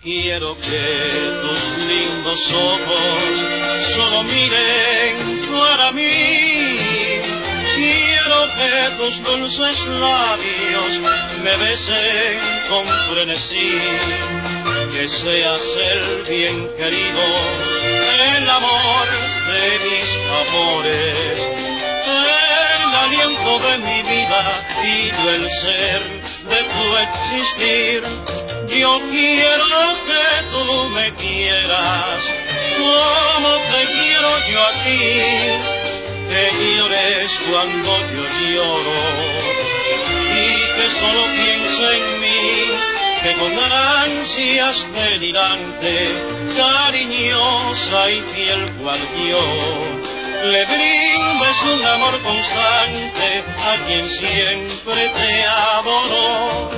Quiero que tus lindos ojos solo miren para mí. Quiero que tus dulces labios me besen con frenesí. Que seas el bien querido, el amor de mis amores, el aliento de mi vida y yo el ser de tu existir. Yo quiero que tú me quieras como te quiero yo a ti, que llores cuando yo lloro y que solo piense en mí, que con ansias delirante, cariñosa y fiel cual yo, le brindes un amor constante a quien siempre te adoró.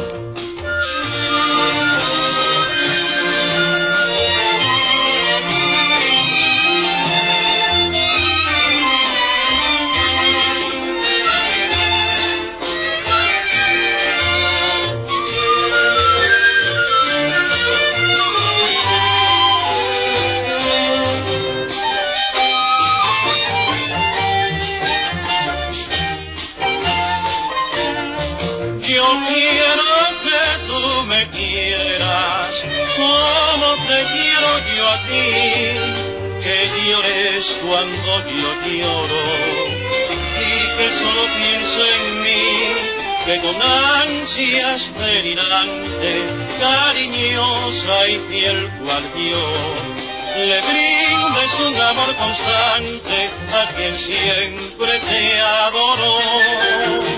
Yo quiero que tú me quieras como te quiero yo a ti, que llores cuando yo lloro y que solo piense en mí, que con ansias delirante, cariñosa y fiel cual yo, le brindes un amor constante a quien siempre te adoró.